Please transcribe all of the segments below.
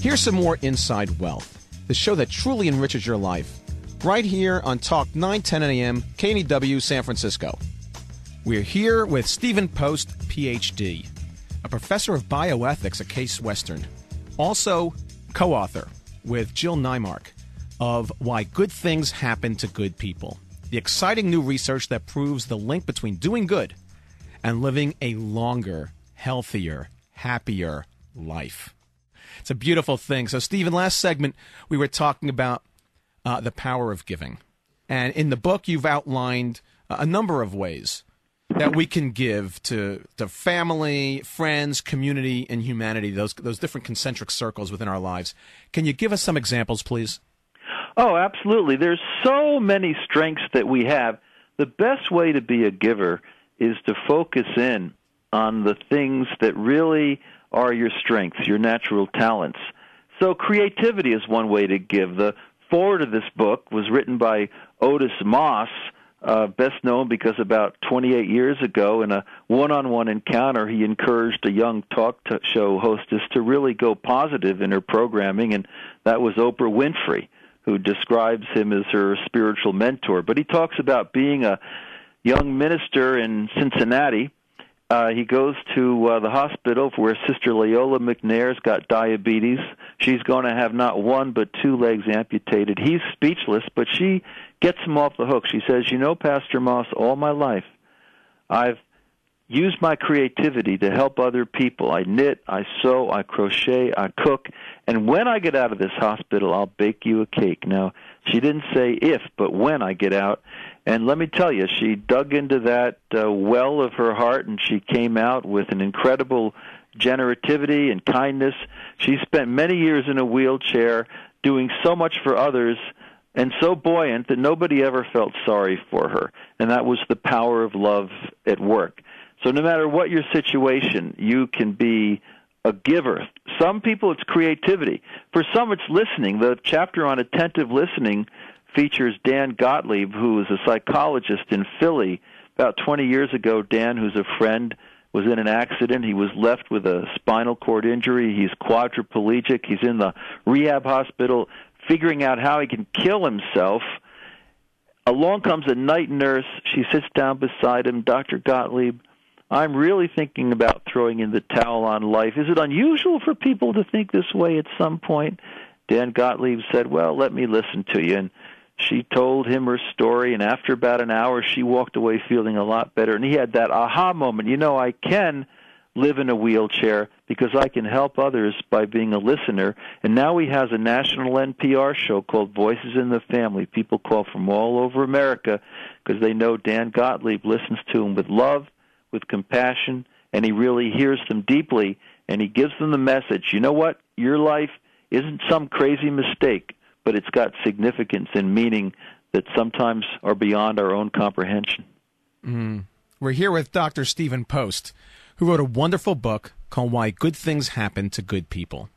Here's some more Inside Wealth, the show that truly enriches your life, right here on Talk 910 a.m. KNEW San Francisco. We're here with Stephen Post, Ph.D., a professor of bioethics at Case Western, also co-author with Jill Neimark of Why Good Things Happen to Good People, the exciting new research that proves the link between doing good and living a longer, healthier, happier life. It's a beautiful thing. So, Stephen, last segment, we were talking about the power of giving. And in the book, you've outlined a number of ways that we can give to family, friends, community, and humanity, those different concentric circles within our lives. Can you give us some examples, please? Oh, absolutely. There's so many strengths that we have. The best way to be a giver is to focus in on the things that really are your strengths, your natural talents. So creativity is one way to give. The foreword of this book was written by Otis Moss, best known because about 28 years ago in a one-on-one encounter, he encouraged a young talk show hostess to really go positive in her programming, and that was Oprah Winfrey, who describes him as her spiritual mentor. But he talks about being a young minister in Cincinnati. He goes to the hospital where Sister Leola McNair's got diabetes. She's going to have not one but two legs amputated. He's speechless, but she gets him off the hook. She says, "You know, Pastor Moss, all my life I've used my creativity to help other people. I knit, I sew, I crochet, I cook, and when I get out of this hospital, I'll bake you a cake." Now, she didn't say if, but when I get out. And let me tell you, she dug into that well of her heart, and she came out with an incredible generativity and kindness. She spent many years in a wheelchair doing so much for others and so buoyant that nobody ever felt sorry for her. And that was the power of love at work. So no matter what your situation, you can be a giver. Some people, it's creativity. For some, it's listening. The chapter on attentive listening features Dan Gottlieb, who is a psychologist in Philly. About 20 years ago, Dan, who's a friend, was in an accident. He was left with a spinal cord injury. He's quadriplegic. He's in the rehab hospital figuring out how he can kill himself. Along comes a night nurse. She sits down beside him. "Dr. Gottlieb, I'm really thinking about throwing in the towel on life. Is it unusual for people to think this way at some point?" Dan Gottlieb said, "Well, let me listen to you." And she told him her story, and after about an hour, she walked away feeling a lot better. And he had that aha moment. You know, I can live in a wheelchair because I can help others by being a listener. And now he has a national NPR show called Voices in the Family. People call from all over America because they know Dan Gottlieb listens to them with love, with compassion, and he really hears them deeply, and he gives them the message. You know what? Your life isn't some crazy mistake, but it's got significance and meaning that sometimes are beyond our own comprehension. We're here with Dr. Stephen Post, who wrote a wonderful book called Why Good Things Happen to Good People.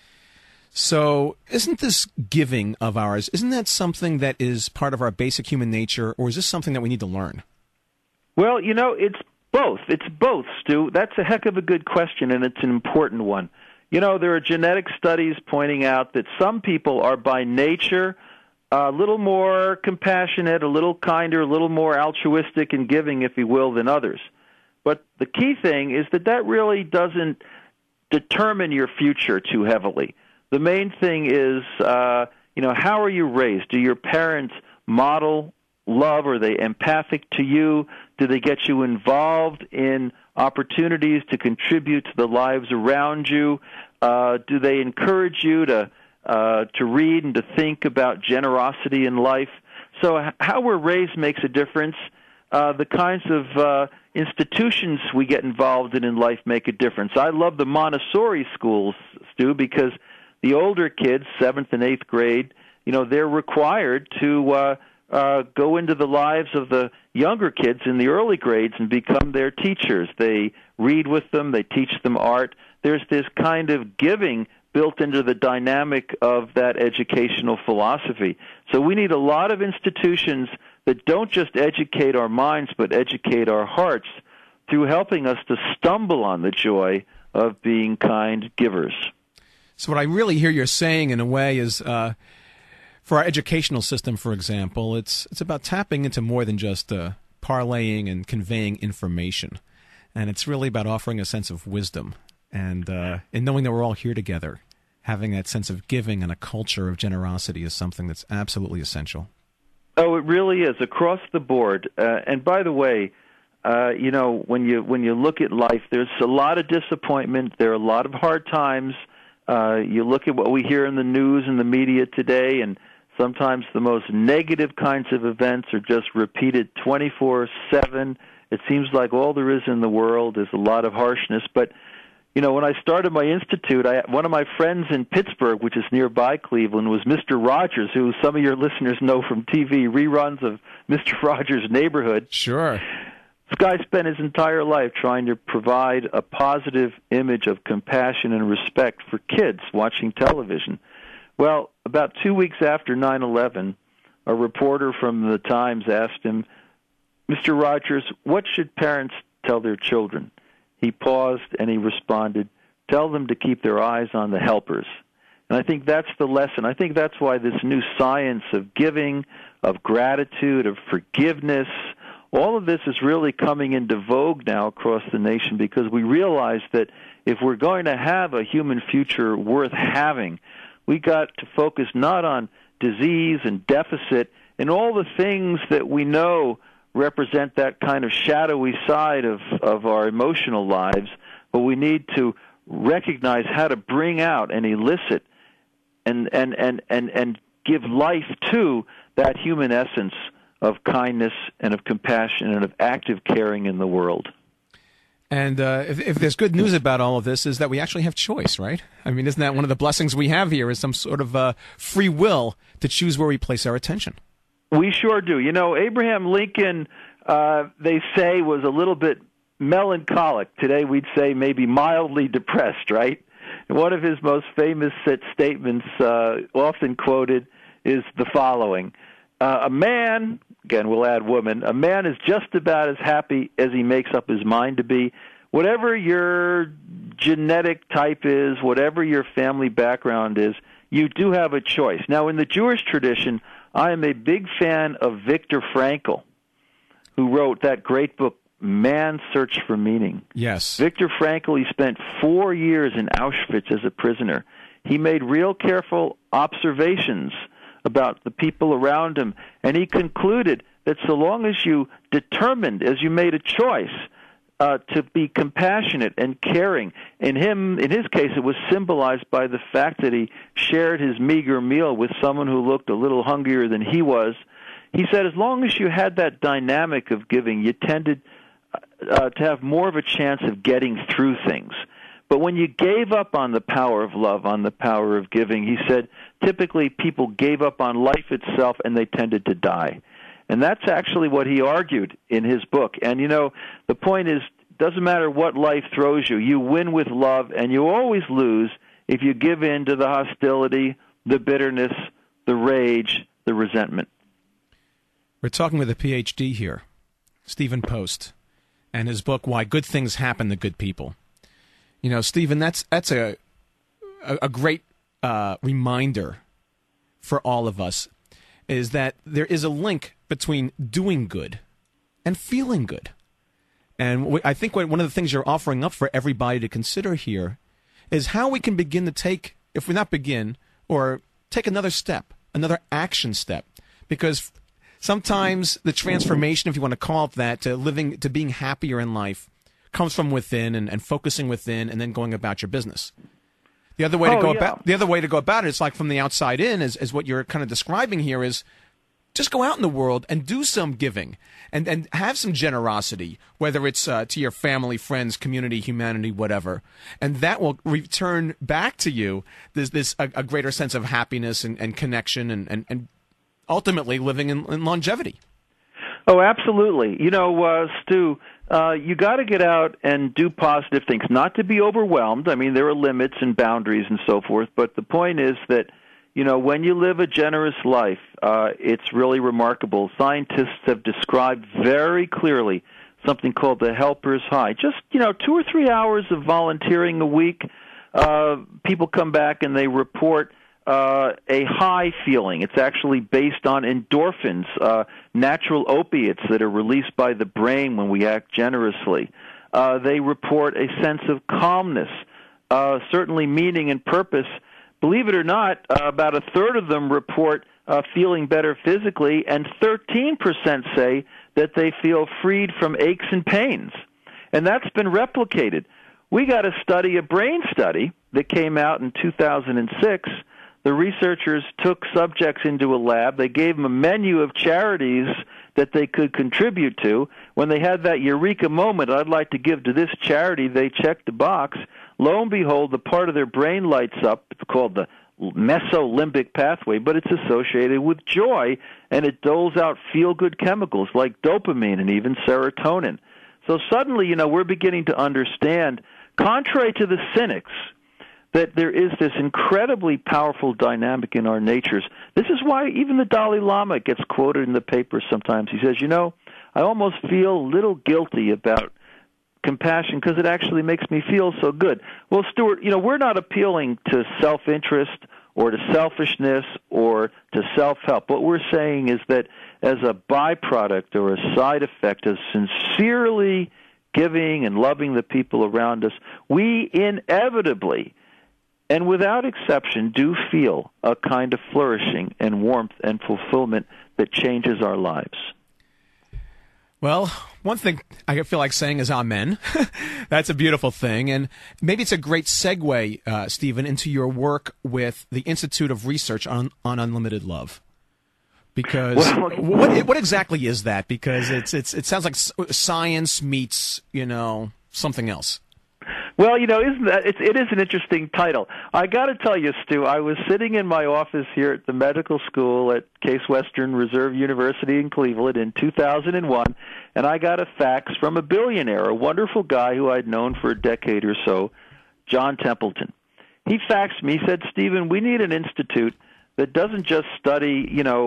So isn't this giving of ours, isn't that something that is part of our basic human nature, or is this something that we need to learn? Well, you know, it's both. It's both, Stu. That's a heck of a good question, and it's an important one. You know, there are genetic studies pointing out that some people are by nature a little more compassionate, a little kinder, a little more altruistic and giving, if you will, than others. But the key thing is that really doesn't determine your future too heavily. The main thing is, how are you raised? Do your parents model love? Are they empathic to you? Do they get you involved in opportunities to contribute to the lives around you? Do they encourage you to read and to think about generosity in life? So how we're raised makes a difference. The kinds of institutions we get involved in life make a difference. I love the Montessori schools, Stu, because the older kids, 7th and 8th grade, they're required to go into the lives of the younger kids in the early grades and become their teachers. They read with them. They teach them art. There's this kind of giving built into the dynamic of that educational philosophy. So we need a lot of institutions that don't just educate our minds but educate our hearts through helping us to stumble on the joy of being kind givers. So what I really hear you're saying in a way is, for our educational system, for example, it's about tapping into more than just parlaying and conveying information. And it's really about offering a sense of wisdom and knowing that we're all here together. Having that sense of giving and a culture of generosity is something that's absolutely essential. Oh, it really is across the board. And by the way, when you look at life, there's a lot of disappointment. There are a lot of hard times. You look at what we hear in the news and the media today, and sometimes the most negative kinds of events are just repeated 24/7. It seems like all there is in the world is a lot of harshness. But, when I started my institute, one of my friends in Pittsburgh, which is nearby Cleveland, was Mr. Rogers, who some of your listeners know from TV reruns of Mr. Rogers' Neighborhood. Sure. This guy spent his entire life trying to provide a positive image of compassion and respect for kids watching television. Well, about 2 weeks after 9/11, a reporter from the Times asked him, "Mr. Rogers, what should parents tell their children?" He paused and he responded, "Tell them to keep their eyes on the helpers." And I think that's the lesson. I think that's why this new science of giving, of gratitude, of forgiveness, all of this is really coming into vogue now across the nation, because we realize that if we're going to have a human future worth having, we got to focus not on disease and deficit and all the things that we know represent that kind of shadowy side of our emotional lives, but we need to recognize how to bring out and elicit and give life to that human essence of kindness and of compassion and of active caring in the world. And if there's good news about all of this, is that we actually have choice, right? I mean, isn't that one of the blessings we have here, is some sort of free will to choose where we place our attention? We sure do. Abraham Lincoln, they say, was a little bit melancholic. Today we'd say maybe mildly depressed, right? And one of his most famous statements, often quoted, is the following. A man, again we'll add woman, a man is just about as happy as he makes up his mind to be. Whatever your genetic type is, whatever your family background is, you do have a choice. Now, in the Jewish tradition, I am a big fan of Viktor Frankl, who wrote that great book, Man's Search for Meaning. Yes. Viktor Frankl, he spent 4 years in Auschwitz as a prisoner. He made real careful observations about the people around him, and he concluded that so long as you determined, as you made a choice, to be compassionate and caring. In his case, it was symbolized by the fact that he shared his meager meal with someone who looked a little hungrier than he was. He said as long as you had that dynamic of giving, you tended to have more of a chance of getting through things. But when you gave up on the power of love, on the power of giving, he said typically people gave up on life itself and they tended to die. And that's actually what he argued in his book. And, the point is, it doesn't matter what life throws you. You win with love, and you always lose if you give in to the hostility, the bitterness, the rage, the resentment. We're talking with a PhD here, Stephen Post, and his book, Why Good Things Happen to Good People. Stephen, that's a great reminder for all of us, is that there is a link between doing good and feeling good. And I think one of the things you're offering up for everybody to consider here is how we can begin to take, if we not begin, or take another step, another action step. Because sometimes the transformation, if you want to call it that, to being happier in life comes from within and focusing within and then going about your business. The other way to go about it is like from the outside in, is what you're kind of describing here, is just go out in the world and do some giving and have some generosity, whether it's to your family, friends, community, humanity, whatever. And that will return back to you a greater sense of happiness and connection and ultimately living in longevity. Oh, absolutely. Stu, you got to get out and do positive things, not to be overwhelmed. I mean, there are limits and boundaries and so forth, but the point is that, when you live a generous life, it's really remarkable. Scientists have described very clearly something called the helper's high. Just, 2 or 3 hours of volunteering a week people come back and they report a high feeling. It's actually based on endorphins, natural opiates that are released by the brain when we act generously. They report a sense of calmness, certainly meaning and purpose. Believe it or not, about a third of them report feeling better physically, and 13% say that they feel freed from aches and pains. And that's been replicated. We got a brain study that came out in 2006. The researchers took subjects into a lab. They gave them a menu of charities that they could contribute to. When they had that eureka moment, I'd like to give to this charity, they checked the box. Lo and behold, the part of their brain lights up. It's called the mesolimbic pathway, but it's associated with joy, and it doles out feel-good chemicals like dopamine and even serotonin. So suddenly, we're beginning to understand, contrary to the cynics, that there is this incredibly powerful dynamic in our natures. This is why even the Dalai Lama gets quoted in the papers sometimes. He says, I almost feel a little guilty about compassion because it actually makes me feel so good. Well, Stuart, we're not appealing to self-interest or to selfishness or to self-help. What we're saying is that as a byproduct or a side effect of sincerely giving and loving the people around us, we inevitably and without exception do feel a kind of flourishing and warmth and fulfillment that changes our lives. Well, one thing I feel like saying is amen. That's a beautiful thing. And maybe it's a great segue, Stephen, into your work with the Institute of Research on Unlimited Love. Because what exactly is that? Because it sounds like science meets, something else. Well, it is an interesting title. I got to tell you, Stu, I was sitting in my office here at the medical school at Case Western Reserve University in Cleveland in 2001, and I got a fax from a billionaire, a wonderful guy who I'd known for a decade or so, John Templeton. He faxed me, he said, Stephen, we need an institute that doesn't just study,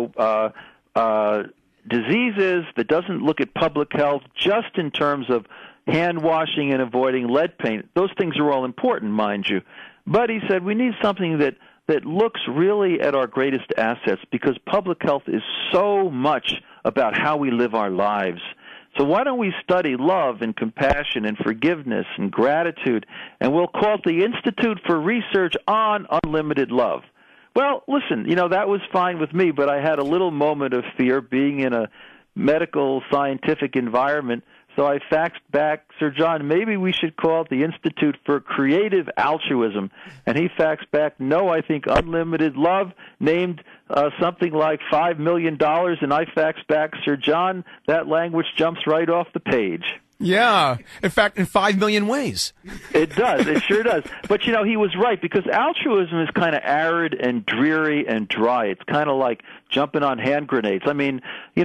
diseases, that doesn't look at public health just in terms of hand washing and avoiding lead paint. Those things are all important, mind you. But he said we need something that looks really at our greatest assets, because public health is so much about how we live our lives. So why don't we study love and compassion and forgiveness and gratitude, and we'll call it the Institute for Research on Unlimited Love. Well, listen, that was fine with me, but I had a little moment of fear being in a medical scientific environment. So I faxed back, Sir John, maybe we should call it the Institute for Creative Altruism. And he faxed back, no, I think Unlimited Love, named something like $5 million. And I faxed back, Sir John, that language jumps right off the page. Yeah. In fact, in 5 million ways. It does. It sure does. But, he was right, because altruism is kind of arid and dreary and dry. It's kind of like jumping on hand grenades. I mean,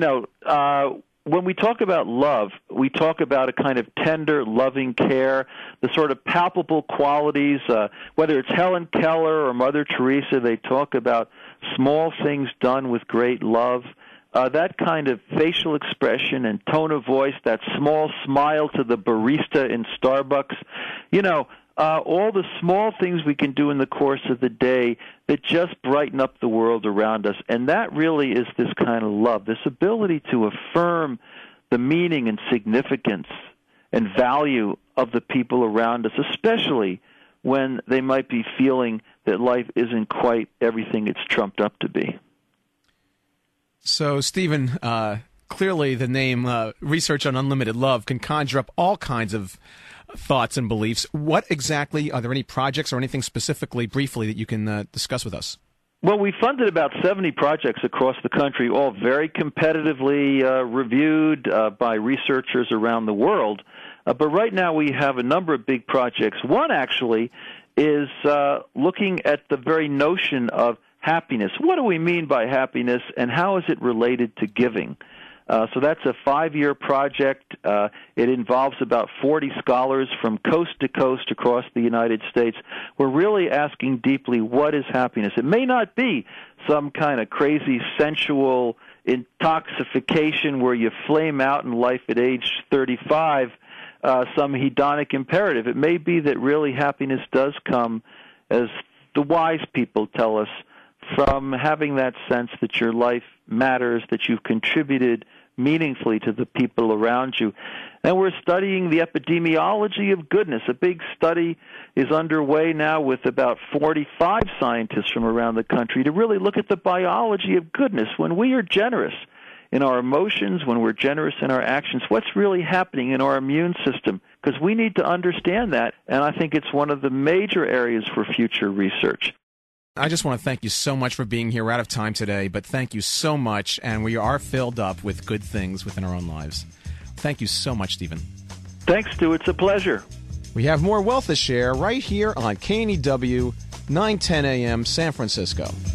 when we talk about love, we talk about a kind of tender, loving care, the sort of palpable qualities, whether it's Helen Keller or Mother Teresa, they talk about small things done with great love. That kind of facial expression and tone of voice, that small smile to the barista in Starbucks, all the small things we can do in the course of the day that just brighten up the world around us. And that really is this kind of love, this ability to affirm the meaning and significance and value of the people around us, especially when they might be feeling that life isn't quite everything it's trumped up to be. So, Stephen, clearly the name Research on Unlimited Love can conjure up all kinds of thoughts and beliefs. What exactly, are there any projects or anything specifically, briefly, that you can discuss with us? Well, we funded about 70 projects across the country, all very competitively reviewed by researchers around the world. But right now we have a number of big projects. One, actually, is looking at the very notion of happiness. What do we mean by happiness, and how is it related to giving? So that's a 5-year project. It involves about 40 scholars from coast to coast across the United States. We're really asking deeply, what is happiness? It may not be some kind of crazy sensual intoxication where you flame out in life at age 35. some hedonic imperative. It may be that really happiness does come, as the wise people tell us, from having that sense that your life matters, that you've contributed meaningfully to the people around you. And we're studying the epidemiology of goodness. A big study is underway now with about 45 scientists from around the country to really look at the biology of goodness. When we are generous in our emotions, when we're generous in our actions, what's really happening in our immune system? Because we need to understand that, and I think it's one of the major areas for future research. I just want to thank you so much for being here. We're out of time today, but thank you so much, and we are filled up with good things within our own lives. Thank you so much, Stephen. Thanks, Stu. It's a pleasure. We have more Wealth to Share right here on KNEW, 9:10 a.m. San Francisco.